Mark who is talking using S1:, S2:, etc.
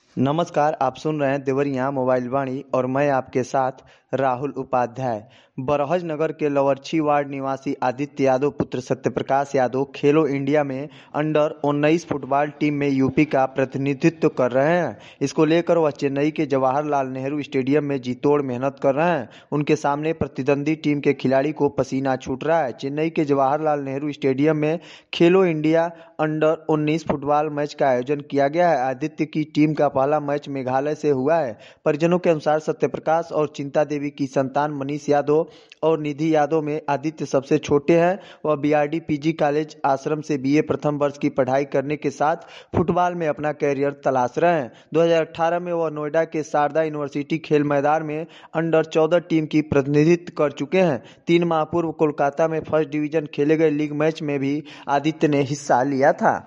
S1: नमस्कार, आप सुन रहे हैं देवरिया मोबाइल वाणी और मैं आपके साथ राहुल उपाध्याय। बरहज नगर के लवर्छी वार्ड निवासी आदित्य यादव पुत्र सत्यप्रकाश यादव खेलो इंडिया में अंडर 19 फुटबॉल टीम में यूपी का प्रतिनिधित्व कर रहे हैं। इसको लेकर वह चेन्नई के जवाहरलाल नेहरू स्टेडियम में जी-तोड़ मेहनत कर रहे हैं। उनके सामने प्रतिद्वंदी टीम के खिलाड़ी को पसीना छूट रहा है। चेन्नई के जवाहरलाल नेहरू स्टेडियम में खेलो इंडिया अंडर 19 फुटबॉल मैच का आयोजन किया गया है। आदित्य की टीम का पहला मैच मेघालय से हुआ है। परिजनों के अनुसार सत्यप्रकाश और चिंता देवी की संतान मनीष यादव और निधि यादव में आदित्य सबसे छोटे हैं। वह बीआरडी पीजी कॉलेज आश्रम से बीए प्रथम वर्ष की पढ़ाई करने के साथ फुटबॉल में अपना कैरियर तलाश रहे हैं। 2018 में वह नोएडा के शारदा यूनिवर्सिटी खेल मैदान में अंडर 14 टीम की प्रतिनिधित्व कर चुके हैं। 3 माह पूर्व कोलकाता में फर्स्ट डिवीजन खेले गए लीग मैच में भी आदित्य ने हिस्सा लिया था।